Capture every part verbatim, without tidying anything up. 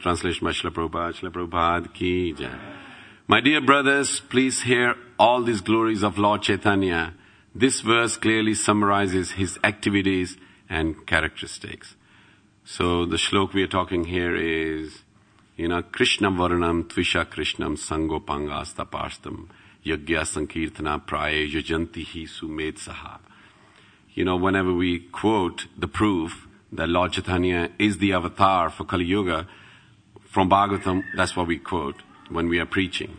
Translation by Srila Prabhupada. Srila Prabhupada ki jai. My dear brothers, please hear all these glories of Lord Chaitanya. This verse clearly summarizes his activities and characteristics. So the shlok we are talking here is, you know, Krishna Varanam Tvisha Krishnam Sangopangas Taparstam Yagya Sankirtana Praye Yajantihi Sumed Saha. You know, whenever we quote the proof that Lord Chaitanya is the avatar for Kali Yuga, from Bhagavatam, that's what we quote when we are preaching.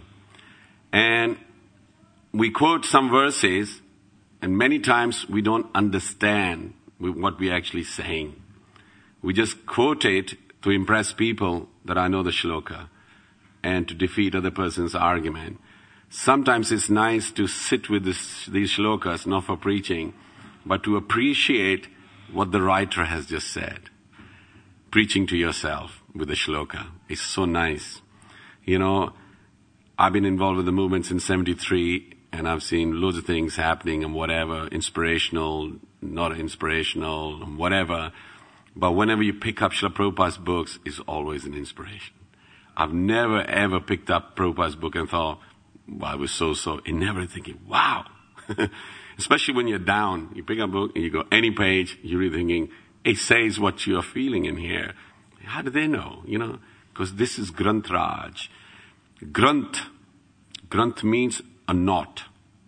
And we quote some verses, and many times we don't understand what we're actually saying. We just quote it to impress people that I know the shloka and to defeat other person's argument. Sometimes it's nice to sit with this, these shlokas, not for preaching, but to appreciate what the writer has just said. Preaching to yourself with the shloka is so nice. You know, I've been involved with the movement since seventy-three, and I've seen loads of things happening and whatever, inspirational, not inspirational, whatever. But whenever you pick up Srila Prabhupada's books, it's always an inspiration. I've never ever picked up Prabhupada's book and thought, well, I was so-so. And never thinking, wow. Especially when you're down. You pick up a book and you go any page, you're really thinking, it says what you're feeling in here. How do they know? You know, because this is Granth Raj. Granth. Granth means a knot.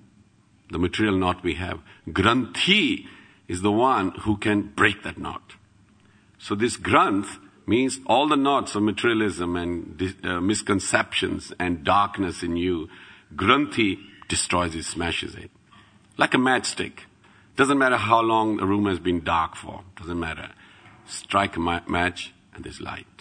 The material knot we have. Granthi is the one who can break that knot. So this Granth means all the knots of materialism and uh, misconceptions and darkness in you. Granthi destroys it, smashes it. Like a matchstick. Doesn't matter how long a room has been dark for. Doesn't matter. Strike a ma- match and there's light.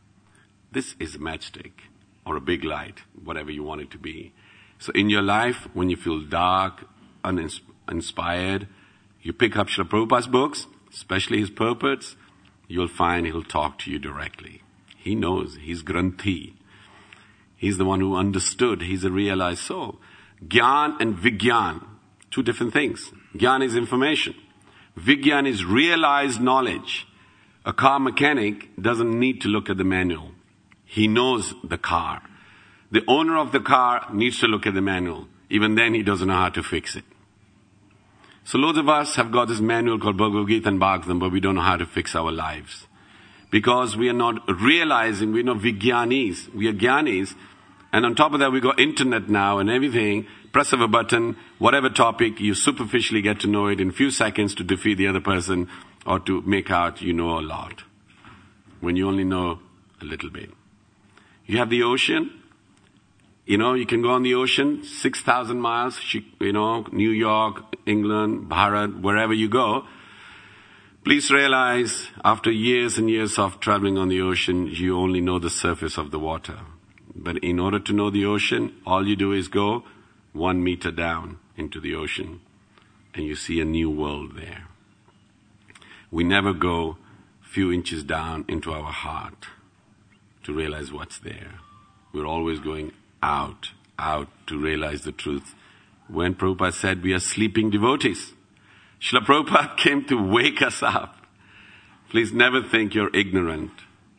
This is a matchstick or a big light, whatever you want it to be. So in your life, when you feel dark, uninspired, you pick up Srila Prabhupada's books, especially his purports, you'll find he'll talk to you directly. He knows. He's Granthi. He's the one who understood. He's a realized soul. Gyan and Vigyan. Two different things. Gyan is information. Vigyan is realized knowledge. A car mechanic doesn't need to look at the manual. He knows the car. The owner of the car needs to look at the manual. Even then he doesn't know how to fix it. So loads of us have got this manual called Bhagavad Gita and Bhagavatam, but we don't know how to fix our lives. Because we are not realizing, we're not Vigyanis. We are Gyanis. And on top of that, we got internet now and everything. Press of a button, whatever topic, you superficially get to know it in a few seconds to defeat the other person or to make out you know a lot. When you only know a little bit. You have the ocean. You know, you can go on the ocean, six thousand miles, you know, New York, England, Bharat, wherever you go. Please realize, after years and years of traveling on the ocean, you only know the surface of the water. But in order to know the ocean, all you do is go one meter down into the ocean, and you see a new world there. We never go a few inches down into our heart to realize what's there. We're always going out, out to realize the truth. When Prabhupada said we are sleeping devotees, Srila Prabhupada came to wake us up. Please never think you're ignorant.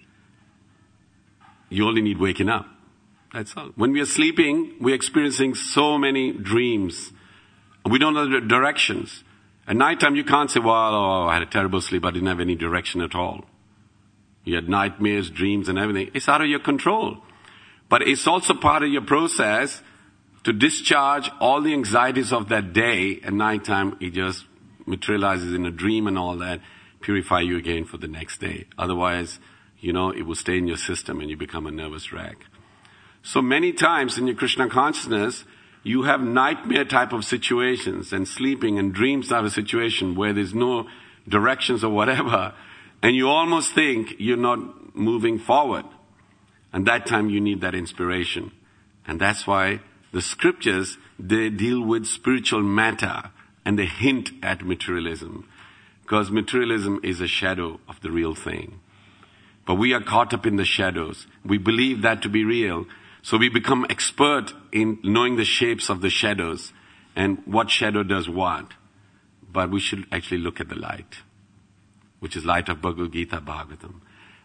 You only need waking up. That's all. When we are sleeping, we're experiencing so many dreams. We don't know the directions. At nighttime, you can't say, well, oh, I had a terrible sleep. I didn't have any direction at all. You had nightmares, dreams, and everything. It's out of your control. But it's also part of your process to discharge all the anxieties of that day. At nighttime, it just materializes in a dream and all that, purify you again for the next day. Otherwise, you know, it will stay in your system and you become a nervous wreck. So many times in your Krishna consciousness, you have nightmare type of situations and sleeping and dreams type of situation where there's no directions or whatever. And you almost think you're not moving forward. And that time you need that inspiration. And that's why the scriptures, they deal with spiritual matter and they hint at materialism. Because materialism is a shadow of the real thing. But we are caught up in the shadows. We believe that to be real. So we become expert in knowing the shapes of the shadows and what shadow does what. But we should actually look at the light, which is light of Bhagavad Gita, Bhagavatam.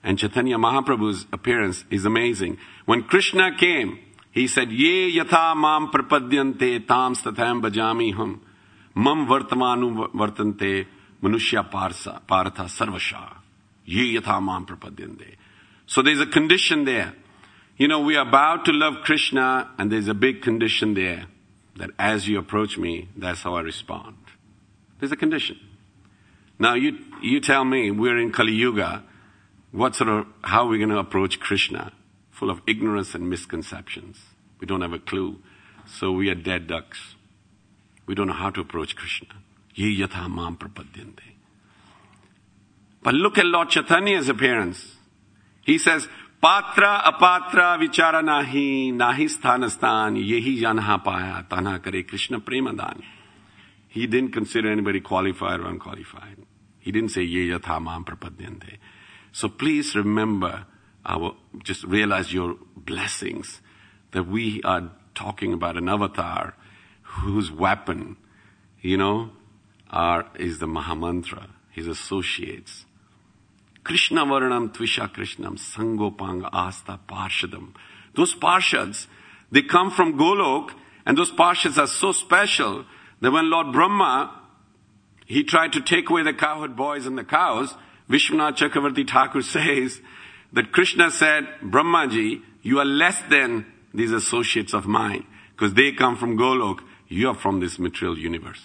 And Chaitanya Mahaprabhu's appearance is amazing. When Krishna came, he said, Ye yatha mam prapadyante tam statham bhajami hum mam vartamanu vartante manushya parsa paratha sarvasha. Ye yatha mam prapadyante. So there's a condition there. You know, we are about to love Krishna, and there's a big condition there. That as you approach me, that's how I respond. There's a condition. Now you you tell me, we're in Kali Yuga, what sort of, how are we going to approach Krishna? Full of ignorance and misconceptions. We don't have a clue. So we are dead ducks. We don't know how to approach Krishna. Ye yatha mam prapadyante. But look at Lord Chaitanya's appearance. He says, Patra apatra vichara nahi, nahi sthanastan, yehi janha paya, tanha kare Krishna premadan. He didn't consider anybody qualified or unqualified. He didn't say, ye yatha mam prapadyante. So please remember, our, just realize your blessings, that we are talking about an avatar whose weapon, you know, are, is the Mahamantra, his associates. Krishna Varanam Tvisha Krishnam Sangopanga Asta Parshadam. Those Parshads, they come from Golok, and those Parshads are so special that when Lord Brahma, he tried to take away the cowherd boys and the cows, Vishwanath Chakravarti Thakur says that Krishna said, Brahmaji, you are less than these associates of mine, because they come from Golok, you are from this material universe.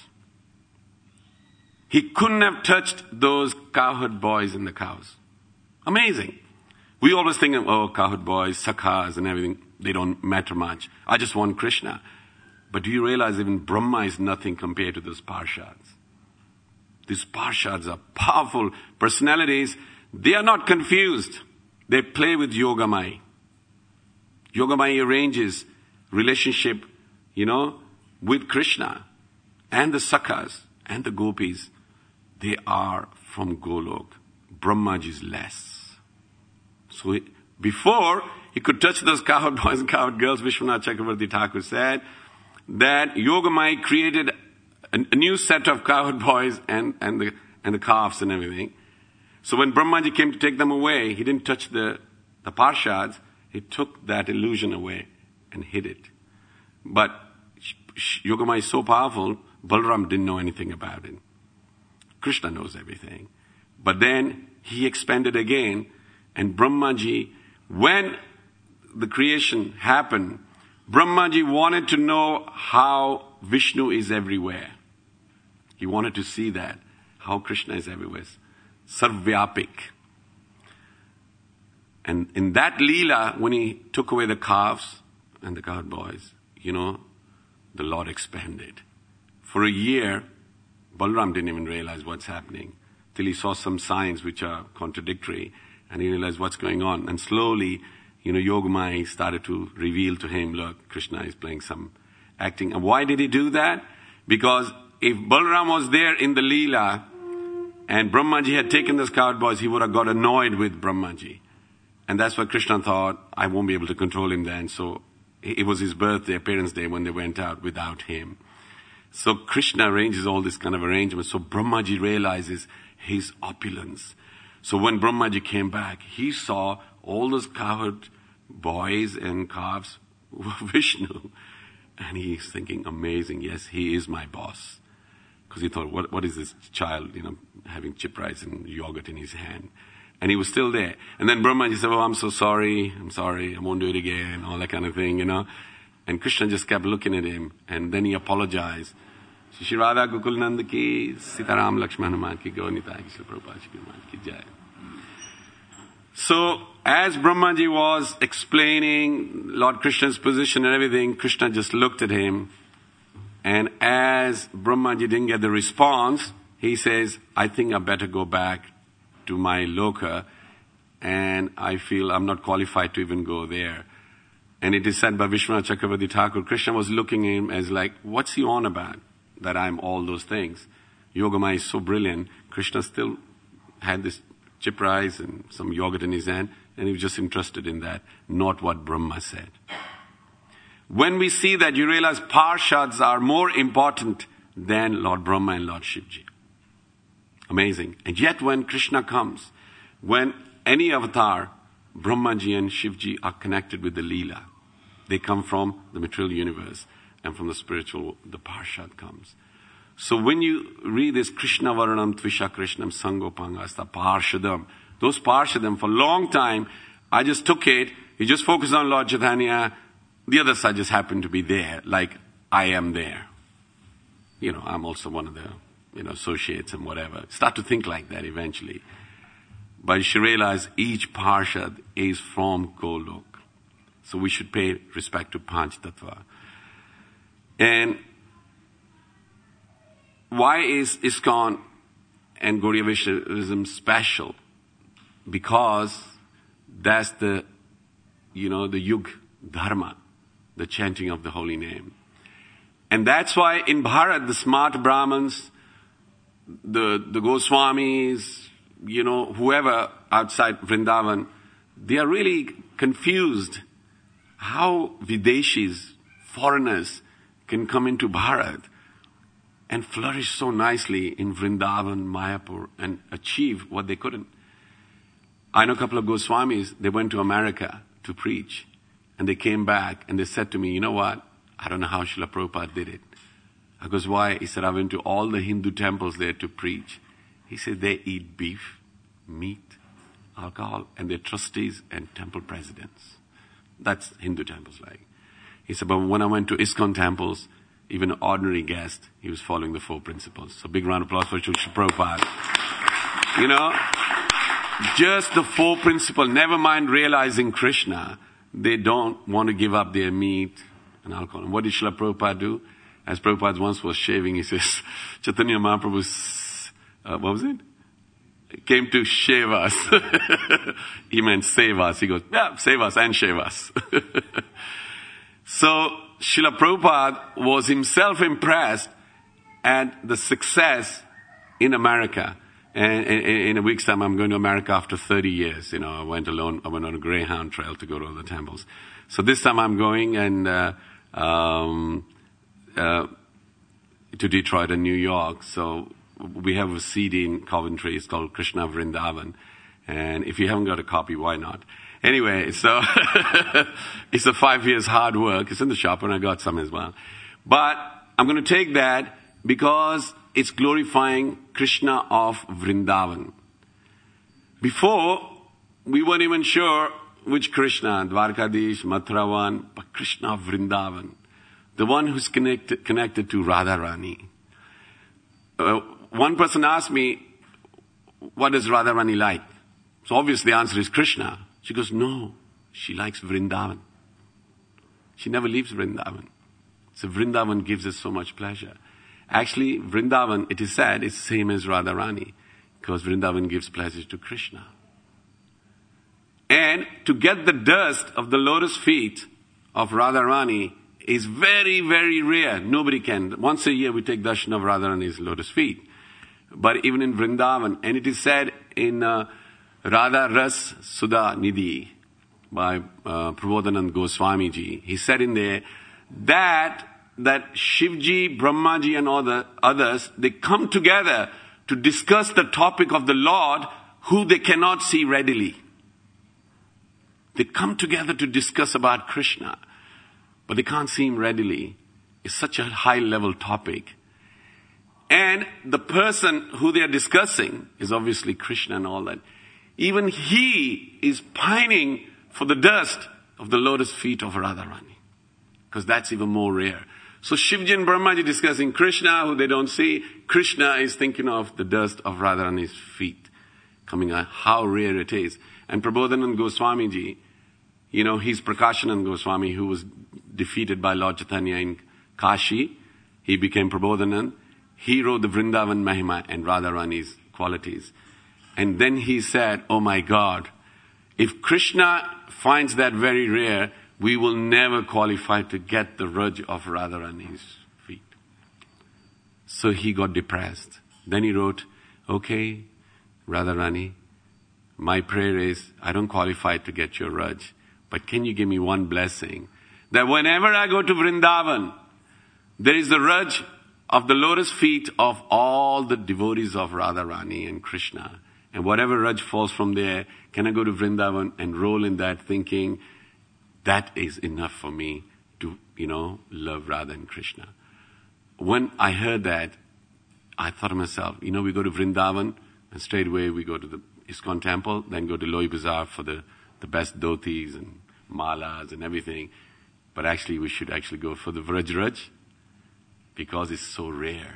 He couldn't have touched those cowherd boys and the cows. Amazing. We always think of, oh, cowherd boys, sakhas and everything, they don't matter much. I just want Krishna. But do you realize even Brahma is nothing compared to those Parshads? These Parshads are powerful personalities. They are not confused. They play with Yogamai. Yogamai arranges relationship, you know, with Krishna and the sakhas and the gopis. They are from Golok. Brahmaji is less. So he, before he could touch those cowherd boys and cowherd girls, Vishwanath Chakravarti Thakur said that Yogamai created a, a new set of cowherd boys and, and, the, and the calves and everything. So when Brahmaji came to take them away, he didn't touch the, the Parshads. He took that illusion away and hid it. But Yogamai is so powerful, Balaram didn't know anything about it. Krishna knows everything. But then he expanded again, and Brahmaji, when the creation happened, Brahmaji wanted to know how Vishnu is everywhere. He wanted to see that, how Krishna is everywhere. Sarvyapik. And in that Leela, when he took away the calves and the cowherd boys, you know, the Lord expanded. For a year, Balaram didn't even realize what's happening till he saw some signs which are contradictory, and he realized what's going on. And slowly, you know, Yogamai started to reveal to him, look, Krishna is playing some acting. And why did he do that? Because if Balaram was there in the Leela and Brahmaji had taken those cowherd boys, he would have got annoyed with Brahmaji. And that's why Krishna thought, I won't be able to control him then. So it was his birthday, parents' day, when they went out without him. So Krishna arranges all this kind of arrangements. So Brahmaji realizes his opulence. So when Brahmaji came back, he saw all those cowherd boys and calves were Vishnu. And he's thinking, amazing, yes, he is my boss. Because he thought, what, what is this child, you know, having chip rice and yogurt in his hand? And he was still there. And then Brahmaji said, oh, I'm so sorry, I'm sorry, I won't do it again, all that kind of thing, you know. And Krishna just kept looking at him, and then he apologized. Shri Radha Gokul Nand ki, Sitaram Lakshman Hanuman ki, Gaunita ki, Shri Prabhupada Shri Guru ki Jai. So, as Brahmaji was explaining Lord Krishna's position and everything, Krishna just looked at him, and as Brahmaji didn't get the response, he says, I think I better go back to my loka, and I feel I'm not qualified to even go there. And it is said by Vishwanath Chakravarti Thakur, Krishna was looking at him as like, what's he on about? That I'm all those things. Yogamai is so brilliant. Krishna still had this chip rice and some yogurt in his hand, and he was just interested in that, not what Brahma said. When we see that, you realize Parshads are more important than Lord Brahma and Lord Shivji. Amazing. And yet when Krishna comes, when any avatar, Brahmaji and Shivji are connected with the Leela. They come from the material universe, and from the spiritual, the Parshad comes. So when you read this Krishna Varanam Tvisha Krishnam Sangopangasta Parshadam, those Parshadam, for a long time, I just took it, you just focus on Lord Chaitanya, the other side just happened to be there, like I am there. You know, I'm also one of the, you know, associates and whatever. Start to think like that eventually. But you should realize each Parshad is from Golok. So we should pay respect to Panch Tattva. And why is ISKCON and Gaudiya Vaishnavism special? Because that's the, you know, the Yug Dharma, the chanting of the holy name. And that's why in Bharat, the smart Brahmins, the, the Goswamis, you know, whoever outside Vrindavan, they are really confused how Videshis, foreigners, can come into Bharat and flourish so nicely in Vrindavan, Mayapur, and achieve what they couldn't. I know a couple of Goswamis, they went to America to preach, and they came back and they said to me, you know what, I don't know how Srila Prabhupada did it. I goes, why? He said, I went to all the Hindu temples there to preach. He said, they eat beef, meat, alcohol, and they're trustees and temple presidents. That's Hindu temples like. He said, but when I went to ISKCON temples, even an ordinary guest, he was following the four principles. So big round of applause for Srila Prabhupada. You know, just the four principles, never mind realizing Krishna, they don't want to give up their meat and alcohol. And what did Srila Prabhupada do? As Prabhupada once was shaving, he says, Chaitanya Mahaprabhu, uh, what was it? Came to shave us. He meant save us. He goes, yeah, save us and shave us. So, Srila Prabhupada was himself impressed at the success in America. And in a week's time, I'm going to America after thirty years. You know, I went alone. I went on a Greyhound trail to go to all the temples. So this time I'm going and uh, um, uh, to Detroit and New York. So we have a C D in Coventry. It's called Krishna Vrindavan. And if you haven't got a copy, why not? Anyway, so it's a five years hard work. It's in the shop, and I got some as well. But I'm going to take that because it's glorifying Krishna of Vrindavan. Before, we weren't even sure which Krishna, Dwarkadish, Mathuravan, but Krishna of Vrindavan. The one who's connected, connected to Radharani. Uh, one person asked me, what does Radharani like? So obviously the answer is Krishna. She goes, no, she likes Vrindavan. She never leaves Vrindavan. So Vrindavan gives us so much pleasure. Actually, Vrindavan, it is said, is the same as Radharani, because Vrindavan gives pleasure to Krishna. And to get the dust of the lotus feet of Radharani is very, very rare. Nobody can. Once a year we take darshan of Radharani's lotus feet. But even in Vrindavan, and it is said in uh, Radha Ras Sudha Nidhi by uh, Prabodhanand Goswami ji, he said in there that that Shivji, Brahmaji and all the others, they come together to discuss the topic of the Lord who they cannot see readily. They come together to discuss about Krishna, but they can't see him readily. It's such a high level topic. And the person who they are discussing is obviously Krishna and all that. Even he is pining for the dust of the lotus feet of Radharani, because that's even more rare. So Shivji and Brahmaji discussing Krishna, who they don't see. Krishna is thinking of the dust of Radharani's feet coming out. How rare it is. And Prabodhanand Goswami ji, you know, he's Prakashanand Goswami, who was defeated by Lord Chaitanya in Kashi. He became Prabodhanand. He wrote the Vrindavan Mahima and Radharani's qualities. And then he said, oh my God, if Krishna finds that very rare, we will never qualify to get the Raj of Radharani's feet. So he got depressed. Then he wrote, okay, Radharani, my prayer is, I don't qualify to get your Raj, but can you give me one blessing? That whenever I go to Vrindavan, there is the Raj of the lotus feet of all the devotees of Radharani and Krishna. And whatever Raj falls from there, can I go to Vrindavan and roll in that thinking, that is enough for me to, you know, love Radha and Krishna. When I heard that, I thought to myself, you know, we go to Vrindavan and straight away we go to the ISKCON temple, then go to Loi Bazaar for the, the best dhotis and malas and everything. But actually we should actually go for the Vraj Raj because it's so rare.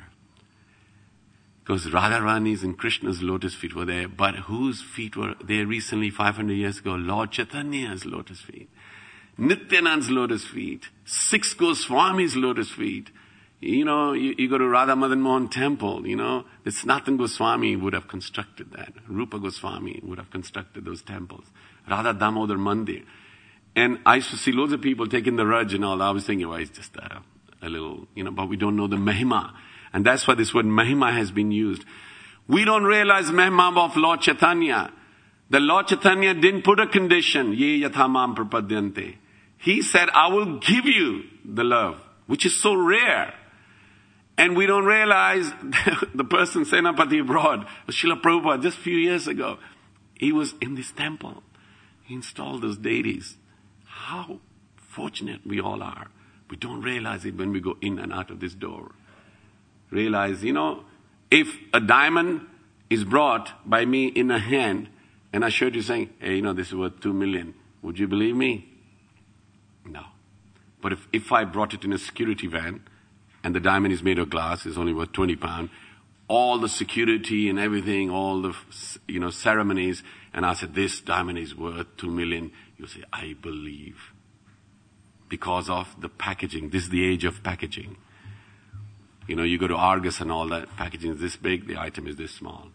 Because Radharani's and Krishna's lotus feet were there, but whose feet were there recently, five hundred years ago? Lord Chaitanya's lotus feet, Nityananda's lotus feet, six Goswami's lotus feet. You know, you, you go to Radha Madan Mohan temple, you know, the Sanatana Goswami would have constructed that. Rupa Goswami would have constructed those temples. Radha Damodar Mandir. And I used to see loads of people taking the Raj and all. I was thinking, well, it's just a, a little, you know, but we don't know the Mahima. And that's why this word Mahima has been used. We don't realize Mahima of Lord Chaitanya. The Lord Chaitanya didn't put a condition. Ye yathamam prapadyante. He said, I will give you the love, which is so rare. And we don't realize the person, Senapati abroad, Srila Prabhupada, just a few years ago, he was in this temple. He installed those deities. How fortunate we all are. We don't realize it when we go in and out of this door. Realize, you know, if a diamond is brought by me in a hand, and I showed you saying, hey, you know, this is worth two million, would you believe me? No. But if, if I brought it in a security van, and the diamond is made of glass, is only worth twenty pounds, all the security and everything, all the, you know, ceremonies, and I said, this diamond is worth two million, you say, I believe. Because of the packaging. This is the age of packaging. You know, you go to Argus and all that, packaging is this big, the item is this small.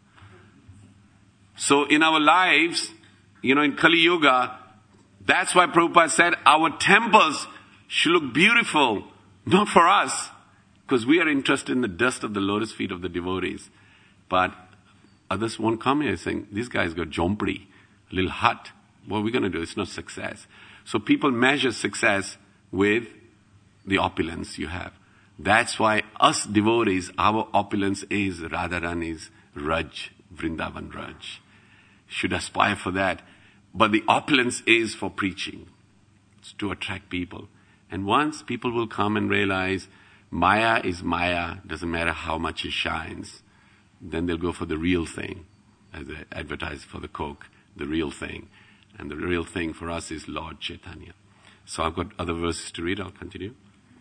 So in our lives, you know, in Kali Yuga, that's why Prabhupada said our temples should look beautiful, not for us, because we are interested in the dust of the lotus feet of the devotees. But others won't come here saying, this guy's got jompri, a little hut. What are we going to do? It's not success. So people measure success with the opulence you have. That's why us devotees, our opulence is Radharani's Raj, Vrindavan Raj. Should aspire for that. But the opulence is for preaching. It's to attract people. And once people will come and realize Maya is Maya, doesn't matter how much it shines, then they'll go for the real thing, as they advertise for the Coke, the real thing. And the real thing for us is Lord Chaitanya. So I've got other verses to read, I'll continue.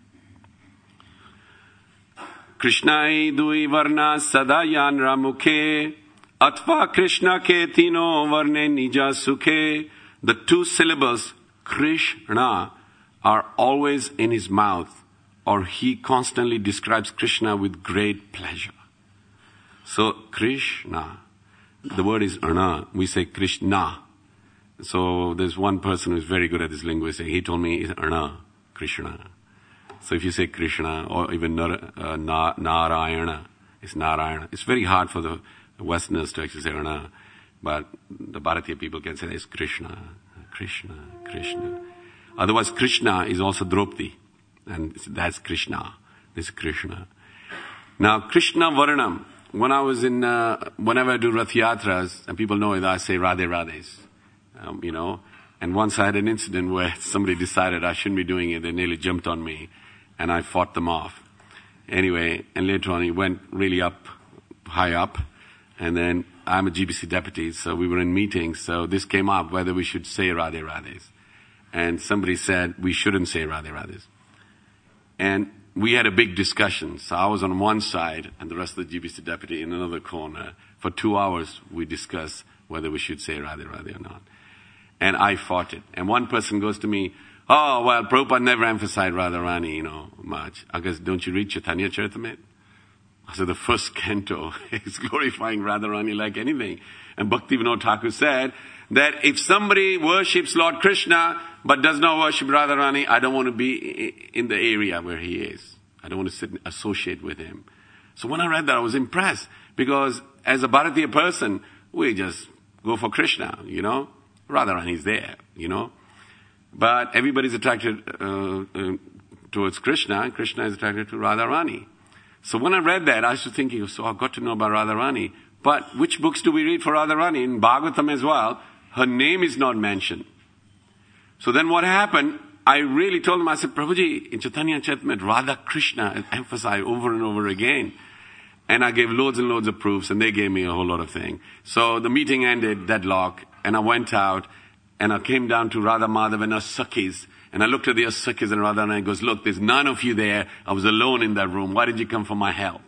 Krishnai dui varna sadayan ramukhe, atva Krishna ke tino varne nija sukhe. The two syllables, Krishna, are always in his mouth, or he constantly describes Krishna with great pleasure. So Krishna, the word is Arna, we say Krishna. So there's one person who's very good at this linguistic. He told me it's Arna, Krishna. So if you say Krishna or even Nar- uh, Na- Narayana, it's Narayana. It's very hard for the Westerners to actually say Arna, but the Bharatiya people can say it's Krishna, Krishna, Krishna. Otherwise, Krishna is also Draupadi, and that's Krishna. This is Krishna. Now, Krishna Varanam. When I was in, uh, whenever I do Rath Yatras, and people know it, I say Radhe Radhes. Um, you know, and once I had an incident where somebody decided I shouldn't be doing it. They nearly jumped on me, and I fought them off. Anyway, and later on, he went really up, high up, and then I'm a G B C deputy, so we were in meetings. So this came up whether we should say Radhe Radhes, and somebody said we shouldn't say Radhe Radhes, and we had a big discussion. So I was on one side, and the rest of the G B C deputy in another corner. For two hours, we discussed whether we should say Radhe Radhe or not. And I fought it. And one person goes to me, oh, well, Prabhupada never emphasized Radharani, you know, much. I guess, don't you read Chaitanya Charitamrita? I said, the first canto is glorifying Radharani like anything. And Bhaktivinoda Thakur said that if somebody worships Lord Krishna but does not worship Radharani, I don't want to be in the area where he is. I don't want to sit and associate with him. So when I read that, I was impressed. Because as a Bharatiya person, we just go for Krishna, you know. Radharani is there, you know. But everybody's attracted uh, uh, towards Krishna, and Krishna is attracted to Radharani. So when I read that, I was thinking, so I got to know about Radharani. But which books do we read for Radharani? In Bhagavatam as well, her name is not mentioned. So then what happened? I really told him, I said, Prabhuji, in Chaitanya Charitamrita, Radha Krishna emphasized over and over again. And I gave loads and loads of proofs, and they gave me a whole lot of things. So the meeting ended, deadlock, and I went out, and I came down to Radha Madhav and her Sakhis. And I looked at the Sakhis and Radha, and I goes, look, there's none of you there. I was alone in that room. Why did you come for my help?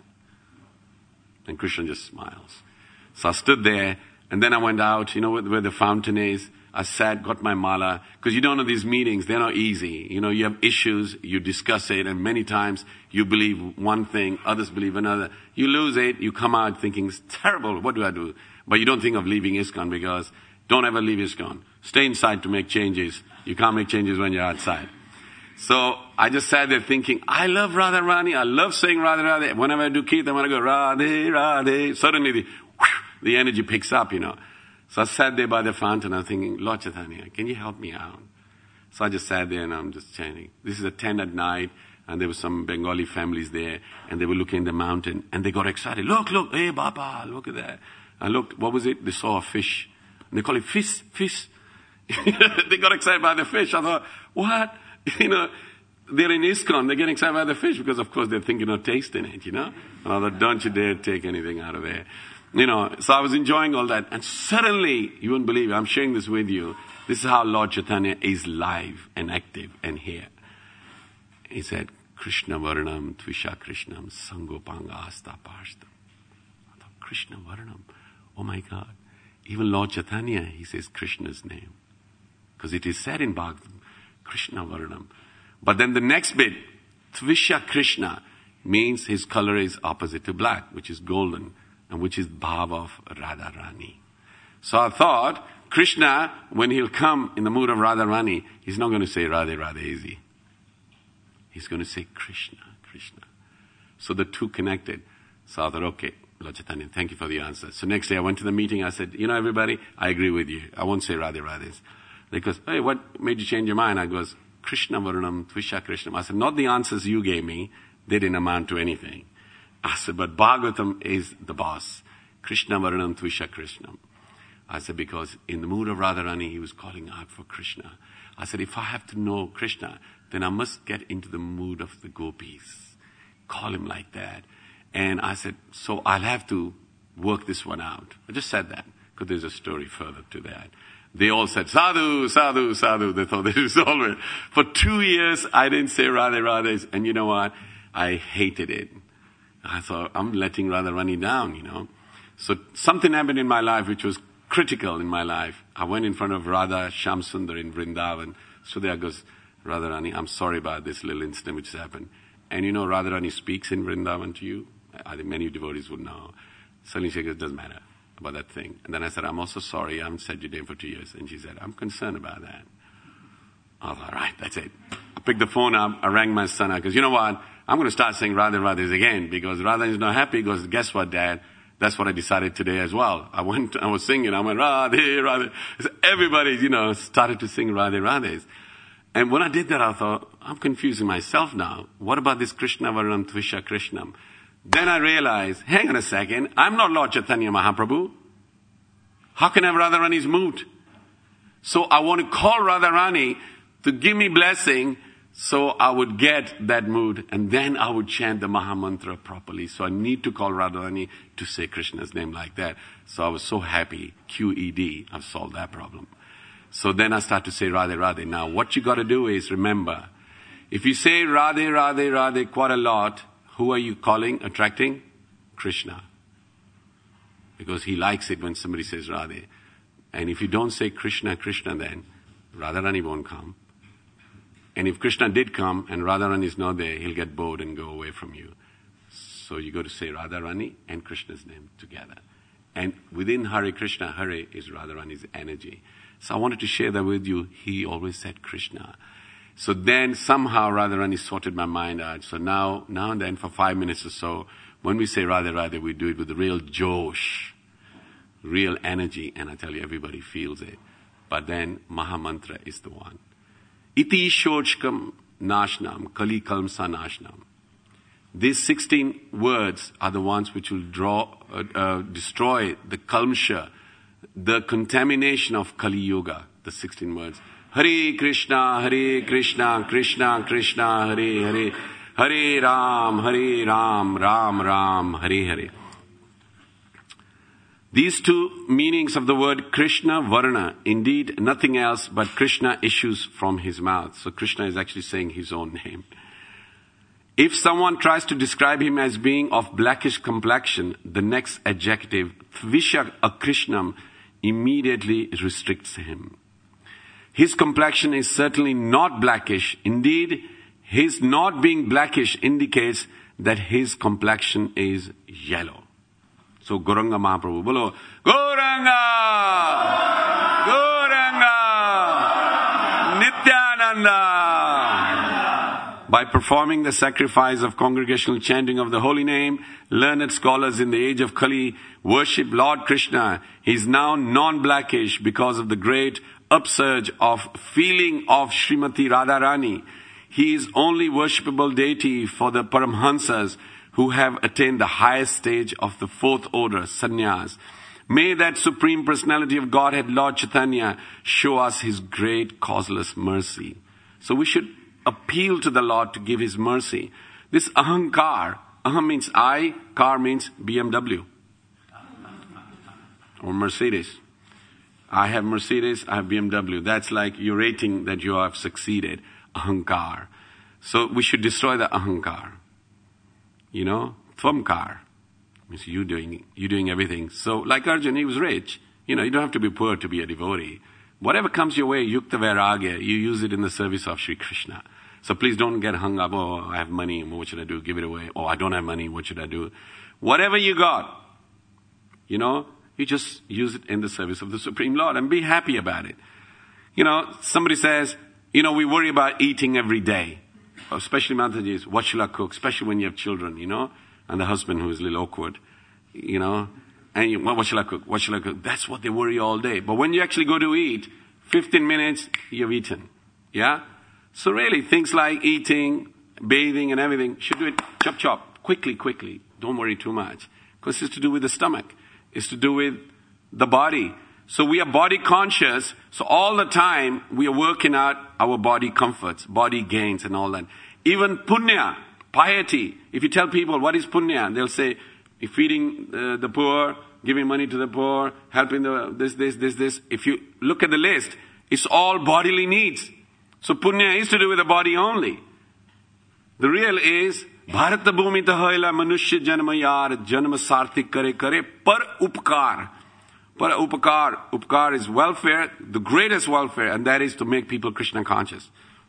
And Krishna just smiles. So I stood there, and then I went out, you know, where, where the fountain is. I sat, got my mala, because you don't know these meetings, they're not easy. You know, you have issues, you discuss it, and many times you believe one thing, others believe another. You lose it, you come out thinking, it's terrible, what do I do? But you don't think of leaving ISKCON, because don't ever leave ISKCON. Stay inside to make changes. You can't make changes when you're outside. So I just sat there thinking, I love Radharani, I love saying Radhe Radhe. Whenever I do Kirtan, when I go Radhe Radhe, suddenly the, the energy picks up, you know. So I sat there by the fountain, I'm thinking, Lord Chaitanya, can you help me out? So I just sat there and I'm just chanting. This is at ten at night, and there were some Bengali families there, and they were looking at the mountain, and they got excited. Look, look, hey Baba, look at that. I looked, what was it? They saw a fish. And they call it fish, fish. They got excited by the fish. I thought, what? You know, they're in ISKCON, they're getting excited by the fish, because of course they're thinking of tasting it, you know. And I thought, don't you dare take anything out of there. You know, so I was enjoying all that, and suddenly, you wouldn't believe it, I'm sharing this with you, this is how Lord Chaitanya is live and active and here. He said, Krishna Varnam Tvisha Krishnam Sangopanga Asta Parshtam. I thought, Krishna Varnam, oh my God. Even Lord Chaitanya, he says Krishna's name. Because it is said in Bhagavatam, Krishna Varnam. But then the next bit, Tvisha Krishna, means his color is opposite to black, which is golden, and which is Bhava of Radharani. So I thought, Krishna, when he'll come in the mood of Radharani, he's not going to say Radhe Radhe easy. He's going to say Krishna, Krishna. So the two connected. So I thought, okay, Lord Chaitanya, thank you for the answer. So next day I went to the meeting, I said, you know everybody, I agree with you. I won't say Radhe Radhes. They goes, hey, what made you change your mind? I goes, Krishna Varnam, Tvisha Krishnam. I said, not the answers you gave me, they didn't amount to anything. I said, but Bhagavatam is the boss. Krishna Varnam Tvisha Krishnam. I said, because in the mood of Radharani, he was calling out for Krishna. I said, if I have to know Krishna, then I must get into the mood of the gopis. Call him like that. And I said, so I'll have to work this one out. I just said that, because there's a story further to that. They all said, sadhu, sadhu, sadhu. They thought they resolved it. For two years, I didn't say Radhe Radhes. And you know what? I hated it. I thought, I'm letting Radharani down, you know. So something happened in my life which was critical in my life. I went in front of Radha Shyamsundar in Vrindavan. So there goes, Radharani, I'm sorry about this little incident which happened. And you know, Radharani speaks in Vrindavan to you. I think many devotees would know. Suddenly she goes, doesn't matter about that thing. And then I said, I'm also sorry, I haven't said your name for two years. And she said, I'm concerned about that. I thought, all right, that's it. I picked the phone up, I rang my son, because you know what? I'm going to start saying Radhe Radhes again, because Radha is not happy, because guess what, Dad? That's what I decided today as well. I went, I was singing, I went, Radhe, Radhe. So everybody, you know, started to sing Radhe Radhes. And when I did that, I thought, I'm confusing myself now. What about this Krishna Varnam Tvisha Krishnam? Then I realized, hang on a second, I'm not Lord Chaitanya Mahaprabhu. How can I have Radharani's mood? So I want to call Radharani to give me blessing, so I would get that mood, and then I would chant the Maha Mantra properly. So I need to call Radharani to say Krishna's name like that. So I was so happy, Q E D, I've solved that problem. So then I start to say Radhe Radhe. Now what you got to do is remember, if you say Radhe Radhe Radhe quite a lot, who are you calling, attracting? Krishna. Because he likes it when somebody says Radhe. And if you don't say Krishna, Krishna, then Radharani won't come. And if Krishna did come and Radharani is not there, he'll get bored and go away from you. So you got to say Radharani and Krishna's name together. And within Hare Krishna, Hare is Radharani's energy. So I wanted to share that with you. He always said Krishna. So then somehow Radharani sorted my mind out. So now, now and then for five minutes or so, when we say Radhe Radhe, we do it with the real josh, real energy. And I tell you, everybody feels it. But then Maha Mantra is the one. Iti Shochkam Nashnam, Kali Kalmsa Nashnam. These sixteen words are the ones which will draw, uh, uh, destroy the kalmsha, the contamination of Kali Yuga. The sixteen words. Hare Krishna, Hare Krishna, Krishna Krishna, Hare Hare, Hare Ram, Hare Ram, Ram Ram, Hare Hare. These two meanings of the word Krishna, Varna, indeed nothing else but Krishna issues from his mouth. So Krishna is actually saying his own name. If someone tries to describe him as being of blackish complexion, the next adjective, Tvisha Akrishnam, immediately restricts him. His complexion is certainly not blackish. Indeed, his not being blackish indicates that his complexion is yellow. So Gauranga Mahaprabhu, bolo, Gauranga! Gauranga! Nityananda! By performing the sacrifice of congregational chanting of the holy name, learned scholars in the age of Kali worship Lord Krishna. He is now non-blackish because of the great upsurge of feeling of Srimati Radharani. He is only worshipable deity for the Paramhansas who have attained the highest stage of the fourth order, sannyas. May that Supreme Personality of Godhead, Lord Chaitanya, show us His great causeless mercy. So we should appeal to the Lord to give His mercy. This ahankar, aham means I, car means B M W or Mercedes. I have Mercedes, I have B M W. That's like you're rating that you have succeeded. Ahankar. So we should destroy the ahankar. You know, Tvamkar means you doing, you doing everything. So like Arjun, he was rich. You know, you don't have to be poor to be a devotee. Whatever comes your way, yukta vairagya, you use it in the service of Sri Krishna. So please don't get hung up, oh, I have money, what should I do? Give it away. Oh, I don't have money, what should I do? Whatever you got, you know, you just use it in the service of the Supreme Lord and be happy about it. You know, somebody says, you know, we worry about eating every day. Especially Mataji's, what shall I cook? Especially when you have children, you know, and the husband who is a little awkward, you know, and you, what, what shall I cook? What shall I cook? That's what they worry all day. But when you actually go to eat, fifteen minutes, you've eaten. Yeah? So really, things like eating, bathing and everything, should do it chop chop, quickly, quickly. Don't worry too much. Because it's to do with the stomach. It's to do with the body. So we are body conscious, so all the time we are working out our body comforts, body gains and all that. Even punya, piety, if you tell people what is punya, they'll say, feeding uh, the poor, giving money to the poor, helping the this, this, this, this. If you look at the list, it's all bodily needs. So punya is to do with the body only. The real is, Bharat bhumi tahaila manushya janma yar janma sarthik kare kare par upkar. But upakar, upakar is welfare, the greatest welfare, and that is to make people Krishna conscious.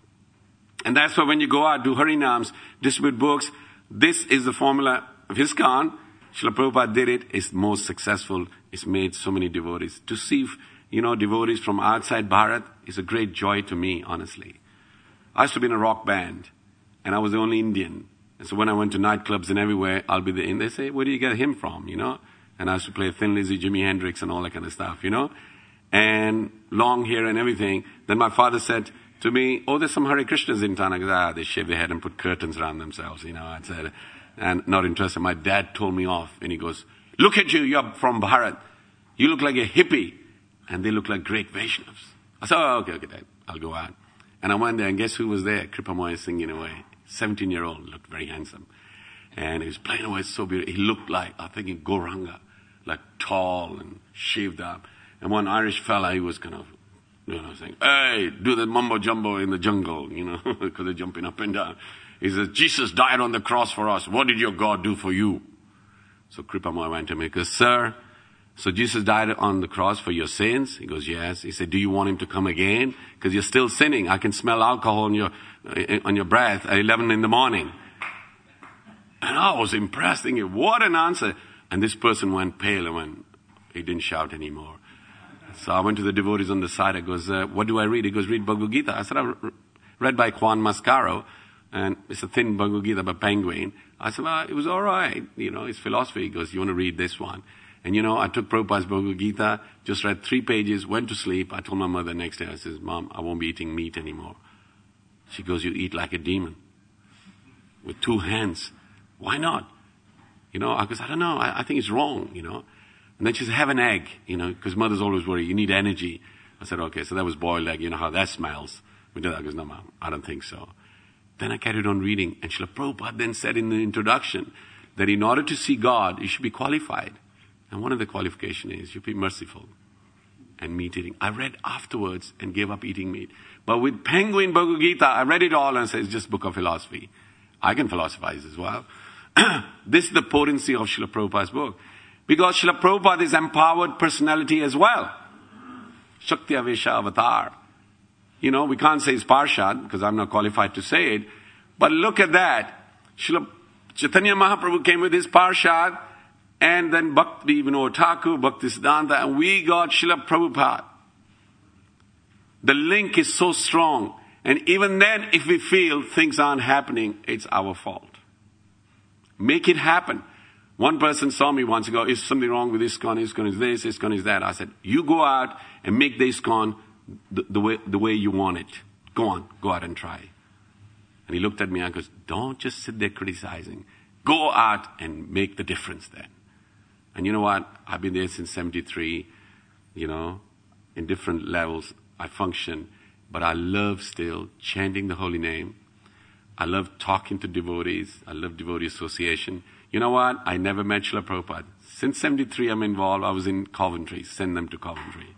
And that's why when you go out, do Harinams, distribute books, this is the formula of ISKCON. Srila Prabhupada did it, it's most successful, it's made so many devotees. To see, you know, devotees from outside Bharat is a great joy to me, honestly. I used to be in a rock band, and I was the only Indian. And so when I went to nightclubs and everywhere, I'll be the Indian. They say, where do you get him from, you know? And I used to play Thin Lizzy, Jimi Hendrix and all that kind of stuff, you know. And long hair and everything. Then my father said to me, oh, there's some Hare Krishnas in town. I go, ah, they shave their head and put curtains around themselves, you know. I said, and not interested. My dad told me off. And he goes, look at you, you're from Bharat. You look like a hippie. And they look like great Vaishnavas. I said, oh, okay, okay, Dad, I'll go out. And I went there, and guess who was there? Kripamoy singing away. seventeen-year-old, looked very handsome. And he was playing away so beautiful. He looked like, I think, in Gauranga, like tall and shaved up. And one Irish fella, he was kind of, you know, saying, hey, do the mumbo jumbo in the jungle, you know, because they're jumping up and down. He says, Jesus died on the cross for us. What did your God do for you? So Kripamoy went to me, because, sir, so Jesus died on the cross for your sins? He goes, yes. He said, do you want him to come again? Because you're still sinning. I can smell alcohol on your, on your breath at eleven in the morning. And I was impressed, thinking, what an answer. And this person went pale and went, he didn't shout anymore. So I went to the devotees on the side. I goes, uh, what do I read? He goes, read Bhagavad Gita. I said, I've read by Juan Mascaro. And it's a thin Bhagavad Gita by Penguin. I said, well, it was all right. You know, it's philosophy. He goes, you want to read this one? And you know, I took Prabhupada's Bhagavad Gita, just read three pages, went to sleep. I told my mother next day, I says, Mom, I won't be eating meat anymore. She goes, you eat like a demon. With two hands. Why not? You know, I goes, I don't know. I, I think it's wrong, you know. And then she said, have an egg, you know, because mothers always worry, you need energy. I said, okay, so that was boiled egg. You know how that smells. We did that. I goes, no, Mom, I don't think so. Then I carried on reading. And Srila Prabhupada then said in the introduction that in order to see God, you should be qualified. And one of the qualifications is you be merciful and meat eating. I read afterwards and gave up eating meat. But with Penguin Bhagavad Gita, I read it all and said, it's just book of philosophy. I can philosophize as well. This is the potency of Srila Prabhupada's book. Because Srila Prabhupada is empowered personality as well. Shakti Avesha Avatar. You know, we can't say it's Parshad because I'm not qualified to say it. But look at that. Srila Chaitanya Mahaprabhu came with his Parshad, and then Bhakti Vinod Thakur, Bhakti Siddhanta, and we got Srila Prabhupada. The link is so strong. And even then, if we feel things aren't happening, it's our fault. Make it happen. One person saw me once ago, is something wrong with ISKCON? ISKCON is this, ISKCON is that. I said, you go out and make the ISKCON the, the, way, the way you want it. Go on, go out and try. And he looked at me and goes, don't just sit there criticizing. Go out and make the difference then. And you know what? I've been there since seventy-three, you know, in different levels. I function, but I love still chanting the holy name. I love talking to devotees. I love devotee association. You know what? I never met Srila Prabhupada. Since seventy-three I'm involved. I was in Coventry. Send them to Coventry.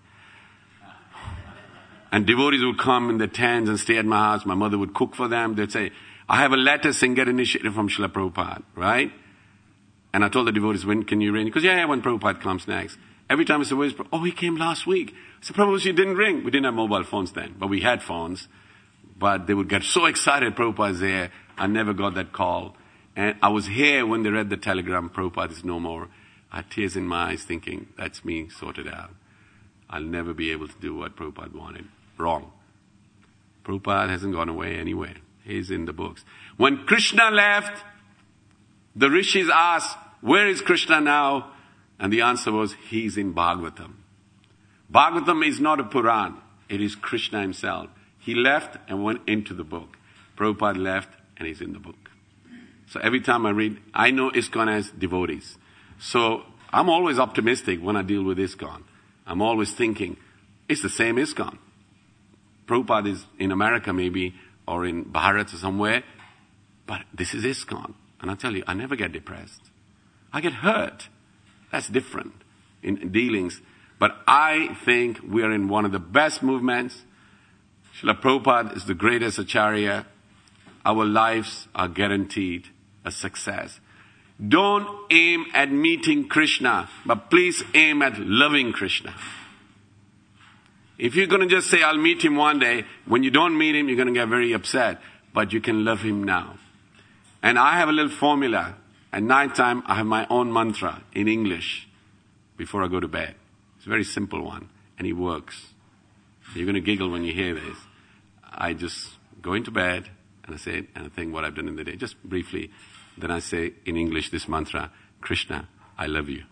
And devotees would come in their tents and stay at my house. My mother would cook for them. They'd say, I have a letter saying get initiated from Srila Prabhupada, right? And I told the devotees, when can you ring? Because yeah, yeah, when Prabhupada comes next. Every time I said, where's Prabhupada? Oh, he came last week. I said, Prabhupada, you didn't ring. We didn't have mobile phones then, but we had phones. But they would get so excited, Prabhupada's there. I never got that call. And I was here when they read the telegram, Prabhupada is no more. I had tears in my eyes thinking, that's me sorted out. I'll never be able to do what Prabhupada wanted. Wrong. Prabhupada hasn't gone away anywhere. He's in the books. When Krishna left, the rishis asked, where is Krishna now? And the answer was, he's in Bhagavatam. Bhagavatam is not a Puran. It is Krishna himself. He left and went into the book. Prabhupada left and he's in the book. So every time I read, I know ISKCON as devotees. So I'm always optimistic when I deal with ISKCON. I'm always thinking, it's the same ISKCON. Prabhupada is in America maybe, or in Bharat or somewhere, but this is ISKCON. And I tell you, I never get depressed. I get hurt. That's different in, in dealings. But I think we are in one of the best movements. Srila Prabhupada is the greatest Acharya. Our lives are guaranteed a success. Don't aim at meeting Krishna, but please aim at loving Krishna. If you're going to just say, I'll meet him one day, when you don't meet him, you're going to get very upset. But you can love him now. And I have a little formula. At night time, I have my own mantra in English before I go to bed. It's a very simple one, and it works. You're going to giggle when you hear this. I just go into bed, and I say, and I think what I've done in the day, just briefly. Then I say in English this mantra, Krishna, I love you.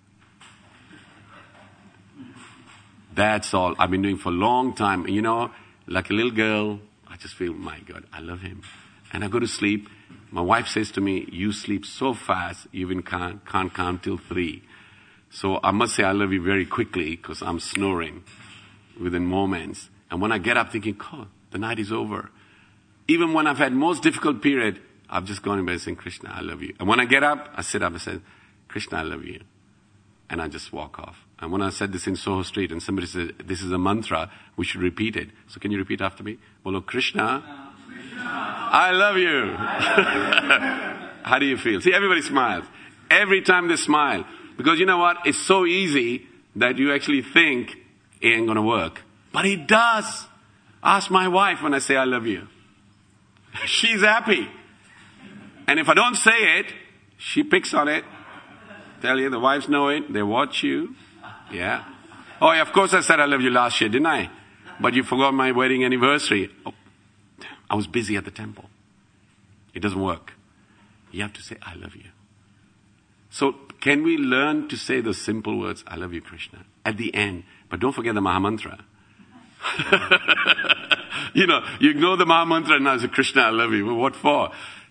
That's all I've been doing for a long time. You know, like a little girl, I just feel, my God, I love him. And I go to sleep. My wife says to me, you sleep so fast, you even can't, can't count till three. So I must say I love you very quickly because I'm snoring within moments. And when I get up thinking, God, the night is over. Even when I've had most difficult period, I've just gone in bed saying, Krishna, I love you. And when I get up, I sit up and say, Krishna, I love you. And I just walk off. And when I said this in Soho Street and somebody said, this is a mantra, we should repeat it. So can you repeat after me? Bolo, Krishna, Krishna, I love you. How do you feel? See, everybody smiles. Every time they smile. Because you know what? It's so easy that you actually think it ain't going to work. But it does. Ask my wife when I say I love you. She's happy. And if I don't say it, she picks on it. Tell you, the wives know it. They watch you. Yeah. Oh, yeah, of course I said I love you last year, didn't I? But you forgot my wedding anniversary. Oh, I was busy at the temple. It doesn't work. You have to say, I love you. So can we learn to say those simple words, I love you, Krishna, at the end? But don't forget the Mahamantra. You know, you ignore the Mahamantra and now say, Krishna, I love you. Well, what for?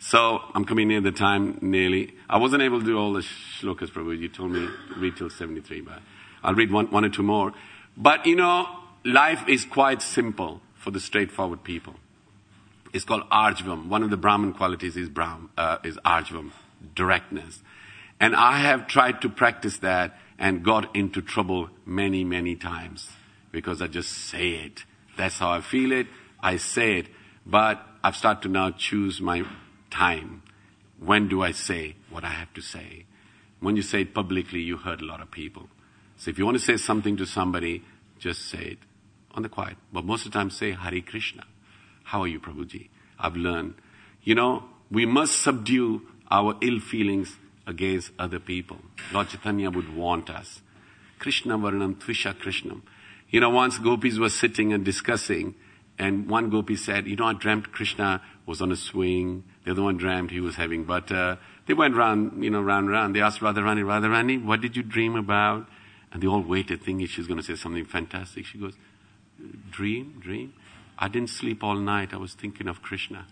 So I'm coming near the time nearly. I wasn't able to do all the shlokas, Prabhu. You told me read till seventy-three, but I'll read one, one or two more. But you know, life is quite simple for the straightforward people. It's called arjavam. One of the Brahmin qualities is Brahm, uh, is arjavam, directness. And I have tried to practice that and got into trouble many, many times because I just say it. That's how I feel it. I say it. But I've started to now choose my time. When do I say what I have to say? When you say it publicly, you hurt a lot of people. So if you want to say something to somebody, just say it on the quiet. But most of the time say, Hare Krishna. How are you, Prabhuji? I've learned. You know, we must subdue our ill feelings against other people. Lord Chaitanya would want us. Krishna Varnam Tvisha Krishnam. You know, once gopis were sitting and discussing, and one gopi said, you know, I dreamt Krishna was on a swing. The other one dreamt he was having butter. They went round, you know, round, round. They asked Radharani, Radharani, what did you dream about? And they all waited, thinking she's going to say something fantastic. She goes, dream, dream? I didn't sleep all night. I was thinking of Krishna.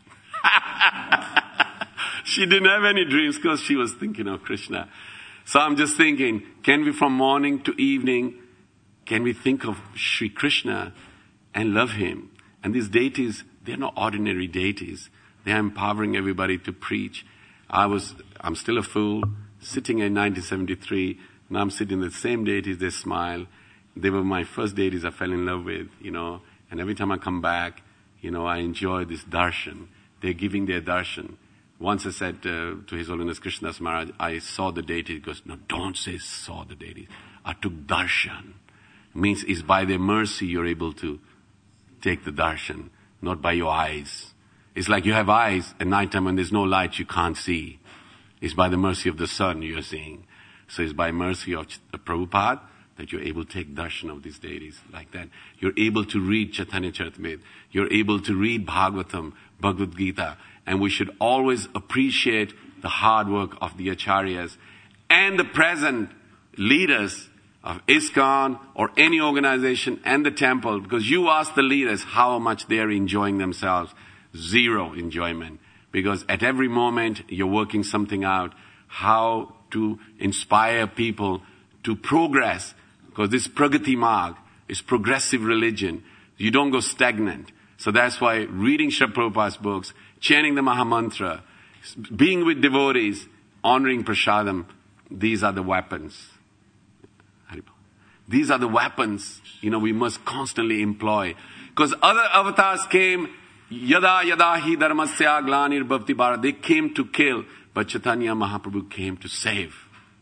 She didn't have any dreams because she was thinking of Krishna. So I'm just thinking, can we from morning to evening, can we think of Sri Krishna and love him? And these deities, they're not ordinary deities. They are empowering everybody to preach. I was, I'm still a fool, sitting in nineteen seventy-three. Now I'm sitting the same deities, they smile. They were my first deities I fell in love with, you know. And every time I come back, you know, I enjoy this darshan. They're giving their darshan. Once I said uh, to His Holiness Krishnadas Maharaj, I saw the deity. He goes, no, don't say saw the deity. I took darshan. It means it's by their mercy you're able to take the darshan, not by your eyes. It's like you have eyes at night time when there's no light you can't see. It's by the mercy of the sun you're seeing. So it's by mercy of the Prabhupada that you're able to take darshan of these deities like that. You're able to read Chaitanya Charitamrita. You're able to read Bhagavatam, Bhagavad Gita. And we should always appreciate the hard work of the acharyas and the present leaders of ISKCON or any organization and the temple. Because you ask the leaders how much they are enjoying themselves. Zero enjoyment. Because at every moment you're working something out. How to inspire people to progress. Because this Pragati Marg is progressive religion. You don't go stagnant. So that's why reading Srila Prabhupada's books, chanting the Mahamantra, being with devotees, honoring Prasadam, these are the weapons. These are the weapons, you know, we must constantly employ. Because other avatars came, yada yada hi dharmasya glanir bhavati bhara, they came to kill, but Chaitanya Mahaprabhu came to save.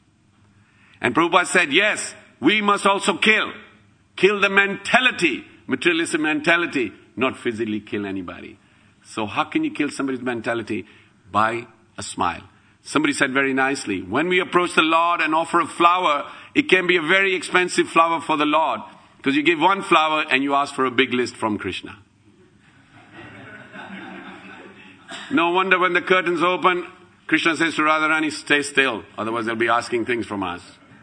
And Prabhupada said, yes, we must also kill. Kill the mentality, materialistic mentality, not physically kill anybody. So how can you kill somebody's mentality? By a smile. Somebody said very nicely, when we approach the Lord and offer a flower, it can be a very expensive flower for the Lord. Because you give one flower and you ask for a big list from Krishna. No wonder when the curtains open, Krishna says to Radharani, stay still. Otherwise they'll be asking things from us.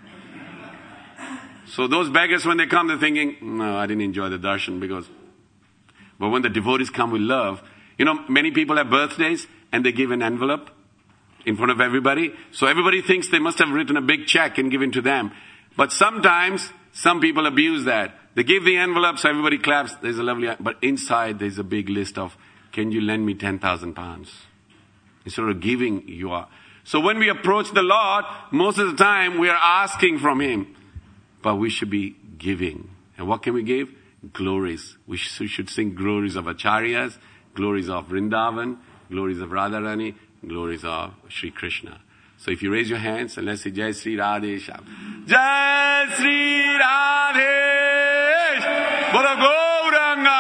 So those beggars, when they come, they're thinking, no, I didn't enjoy the darshan because... But when the devotees come with love, you know, many people have birthdays and they give an envelope in front of everybody. So everybody thinks they must have written a big check and given to them. But sometimes, some people abuse that. They give the envelope so everybody claps. There's a lovely, but inside there's a big list of, can you lend me ten thousand pounds? Instead of giving, you are. So when we approach the Lord, most of the time we are asking from Him. But we should be giving. And what can we give? Glories. We should sing glories of Acharyas, glories of Vrindavan, glories of Radharani, glories of Sri Krishna. So if you raise your hands and let's say Jai Sri Radhe Shyam. Jai Sri Radhe Bolo Gauranga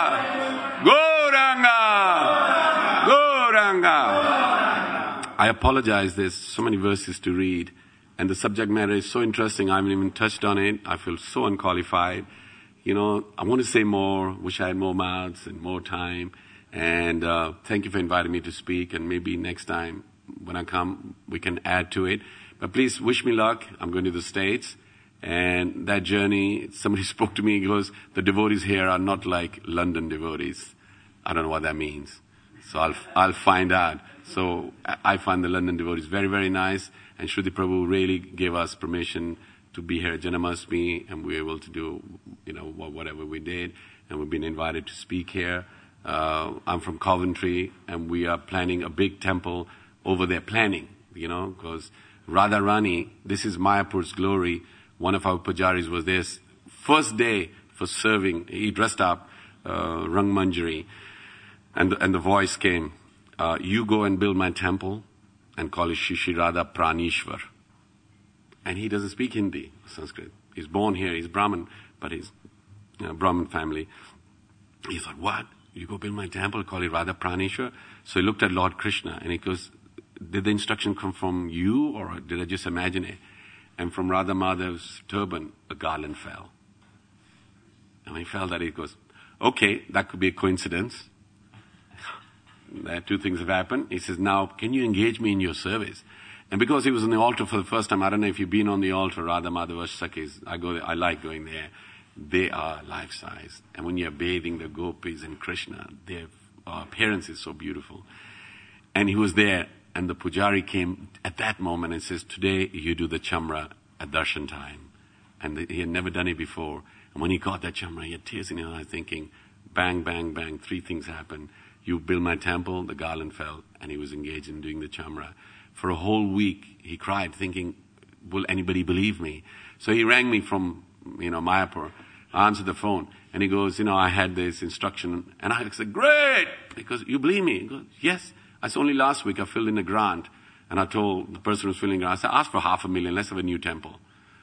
Gauranga Gauranga. I apologize, there's so many verses to read and the subject matter is so interesting I haven't even touched on it. I feel so unqualified. You know, I want to say more, wish I had more mouths and more time. And uh, thank you for inviting me to speak. And maybe next time when I come, we can add to it. But please wish me luck. I'm going to the States. And that journey, somebody spoke to me, he goes, the devotees here are not like London devotees. I don't know what that means. So I'll, I'll find out. So I find the London devotees very, very nice. And Shruti Prabhu really gave us permission to be here at Janamastami, and we were able to do, you know, whatever we did. And we've been invited to speak here. Uh, I'm from Coventry, and we are planning a big temple over there. Planning, you know, because Radharani, this is Mayapur's glory. One of our pujaris was there. First day for serving, he dressed up, uh, Rang Manjari, and, and the voice came, uh, you go and build my temple and call it Shishi Radha Pranishwar. And he doesn't speak Hindi, Sanskrit. He's born here, he's Brahmin, but he's you know, Brahmin family. He thought, what? You go build my temple, call it Radha Pranishwar? So he looked at Lord Krishna and he goes, did the instruction come from you or did I just imagine it? And from Radha Madhav's turban, a garland fell. And when he fell that, he goes, okay, that could be a coincidence. That two things have happened. He says, now, can you engage me in your service? And because he was on the altar for the first time, I don't know if you've been on the altar, Radha Madhava Sakis, I go there, I like going there. They are life-size. And when you're bathing the gopis and Krishna, their uh, appearance is so beautiful. And he was there, and the pujari came at that moment and says, today you do the chamra at darshan time. And he had never done it before. And when he got that chamra, he had tears in his eyes thinking, bang, bang, bang, three things happened. You built my temple, the garland fell, and he was engaged in doing the chamra. For a whole week, he cried thinking, will anybody believe me? So he rang me from, you know, Mayapur. I answered the phone, and he goes, you know, I had this instruction. And I said, great! Because you believe me? He goes, yes. I said, only last week I filled in a grant. And I told the person who was filling a grant, I said, ask for half a million, let's have a new temple.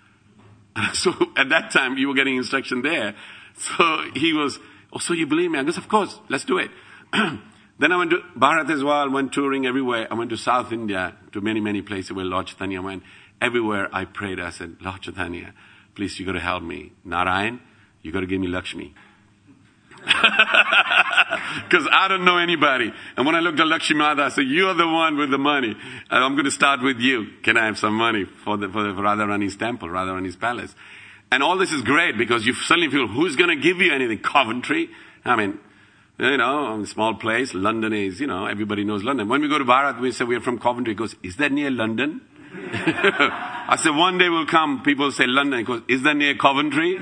So at that time, you were getting instruction there. So he was, oh, so you believe me? I goes, of course, let's do it. Then I went to Bharat as well, went touring everywhere. I went to South India, to many, many places where Lord Chaitanya went. Everywhere I prayed, I said, Lord Chaitanya, please, you got to help me. Narayan, you got to give me Lakshmi. Because I don't know anybody. And when I looked at Lakshmi Mata, I said, you're the one with the money. I'm going to start with you. Can I have some money for the, for the for Radharani's temple, Radharani's palace? And all this is great because you suddenly feel, who's going to give you anything? Coventry? I mean, you know, a small place. London is, you know, everybody knows London. When we go to Bharat, we say we're from Coventry. He goes, is that near London? I said, one day will come, people say London. He goes, is that near Coventry?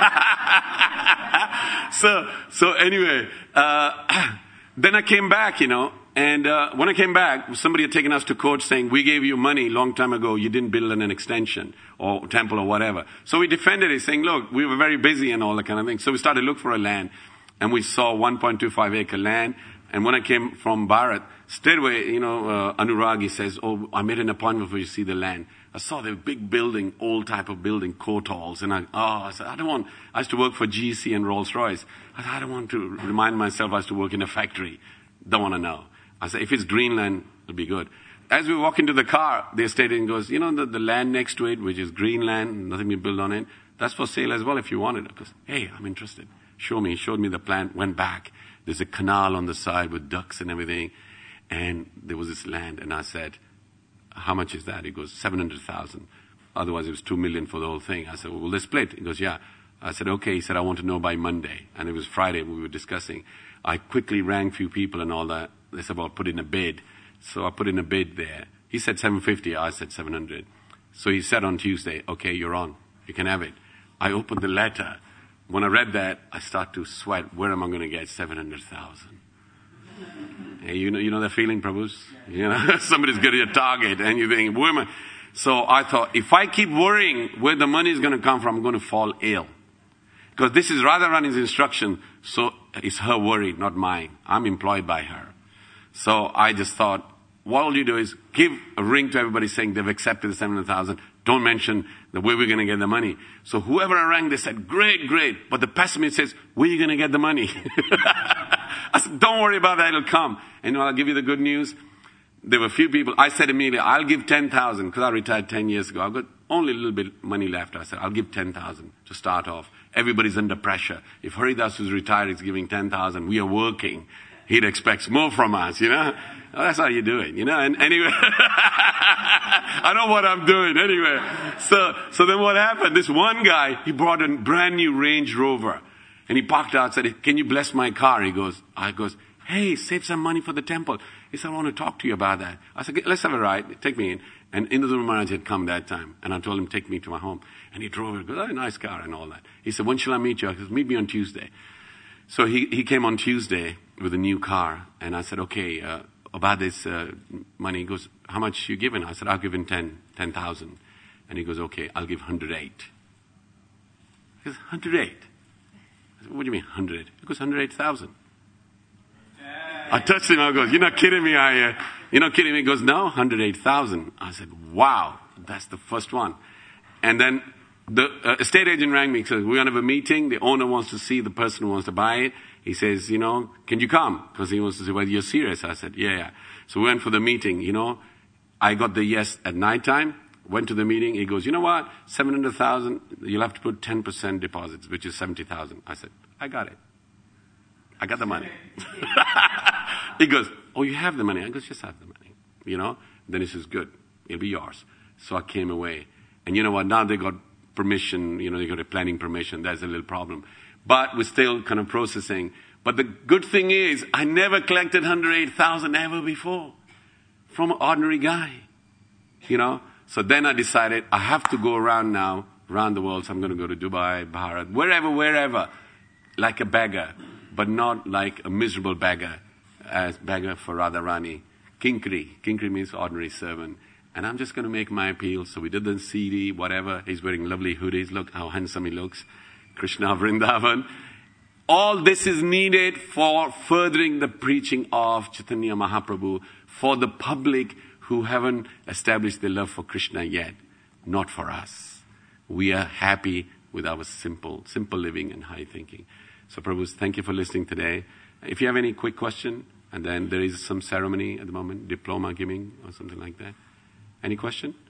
so, so anyway, uh, then I came back, you know, and uh, when I came back, somebody had taken us to court saying, we gave you money long time ago, you didn't build an extension or temple or whatever. So we defended it, saying, look, we were very busy and all that kind of thing. So we started to look for a land, and we saw one point two five acre land. And when I came from Bharat, straightaway, you know, uh, Anuragi says, oh, I made an appointment for you to see the land. I saw the big building, old type of building, court halls. And I, oh, I said, I don't want, I used to work for G E C and Rolls-Royce. I said, I don't want to remind myself I used to work in a factory. Don't want to know. I said, if it's Greenland, it'll be good. As we walk into the car, the estate agent goes, you know, the, the land next to it, which is Greenland, nothing been built on it, that's for sale as well if you want it. I goes, hey, I'm interested. Show me. He showed me the plan, went back. There's a canal on the side with ducks and everything. And there was this land. And I said, how much is that? He goes, seven hundred thousand. Otherwise, it was two million for the whole thing. I said, well, will they split? He goes, yeah. I said, okay. He said, I want to know by Monday. And it was Friday we were discussing. I quickly rang a few people and all that. They said, well, put in a bid. So I put in a bid there. He said seven fifty. I said seven hundred. So he said on Tuesday, okay, you're on. You can have it. I opened the letter. When I read that, I start to sweat. Where am I going to get seven hundred thousand? Hey, you know, you know that feeling, Prabhus? You know, somebody's got your target and you think, where am I? So I thought, if I keep worrying where the money is going to come from, I'm going to fall ill. Because this is Radharani's instruction, so it's her worry, not mine. I'm employed by her. So I just thought, what all you do is give a ring to everybody saying they've accepted the seven hundred thousand. Don't mention the way we're going to get the money. So whoever I rang, they said, great, great. But the pessimist says, where are you going to get the money? I said, don't worry about that, it'll come. And you know, I'll give you the good news. There were a few people, I said immediately, I'll give ten thousand because I retired ten years ago. I've got only a little bit money left. I said, I'll give ten thousand to start off. Everybody's under pressure. If Haridas who's retired is giving ten thousand, we are working. He'd expect more from us, you know. Well, that's how you do it, you know. And anyway, I know what I'm doing anyway. So, so then what happened? This one guy, he brought a brand new Range Rover. And he parked out, said, can you bless my car? He goes, I goes, hey, save some money for the temple. He said, I want to talk to you about that. I said, let's have a ride. Take me in. And Indra Maharaj had come that time. And I told him, take me to my home. And he drove it. He goes, oh, nice car and all that. He said, when shall I meet you? I said, meet me on Tuesday. So he, he came on Tuesday with a new car. And I said, okay, uh, about this uh, money. He goes, how much you giving? I said, I'll give him ten, ten thousand. And he goes, okay, I'll give one hundred eight. He goes, one hundred eight? I said, what do you mean one hundred eight? He goes, one hundred eight thousand. I touched him. I goes, you're not kidding me, are you? You're not kidding me. He goes, no, one hundred eight thousand. I said, wow, that's the first one. And then the uh, estate agent rang me. He said, we're going to have a meeting. The owner wants to see the person who wants to buy it. He says, you know, can you come? Because he wants to say, well, you're serious. I said, yeah, yeah. So we went for the meeting. You know, I got the yes at nighttime. Went to the meeting. He goes, you know what? seven hundred thousand, you'll have to put ten percent deposits, which is seventy thousand. I said, I got it. I got the money. He goes, oh, you have the money? I goes, yes, I have the money. You know? Then he says, good. It'll be yours. So I came away. And you know what? Now they got permission. You know, they got a planning permission. There's a little problem. But we're still kind of processing. But the good thing is, I never collected one hundred eight thousand ever before from an ordinary guy. You know? So then I decided I have to go around now, around the world. So I'm going to go to Dubai, Bharat, wherever, wherever, like a beggar, but not like a miserable beggar, as beggar for Radharani. Kinkri. Kinkri means ordinary servant. And I'm just going to make my appeal. So we did the C D, whatever. He's wearing lovely hoodies. Look how handsome he looks. Krishna Vrindavan. All this is needed for furthering the preaching of Chaitanya Mahaprabhu for the public who haven't established their love for Krishna yet. Not for us. We are happy with our simple, simple living and high thinking. So Prabhu, thank you for listening today. If you have any quick question, and then there is some ceremony at the moment, diploma giving or something like that. Any question?